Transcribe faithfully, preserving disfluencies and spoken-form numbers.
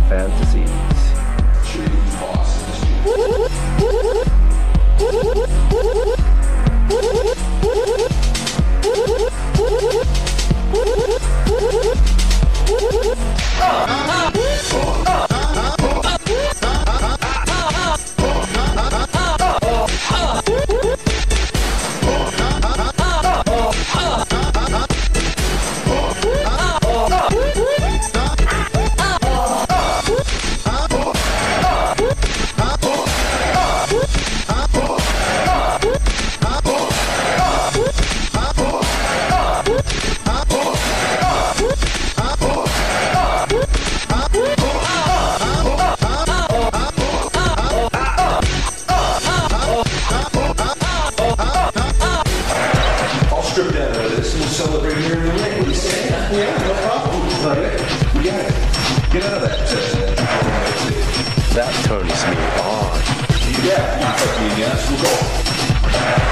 fantasies. Celebrate here in the lake. What do you say? Yeah, no problem. All right. We got it. Get out of that. Uh, That turns me on. yeah, you can fuck me, yes. We'll go.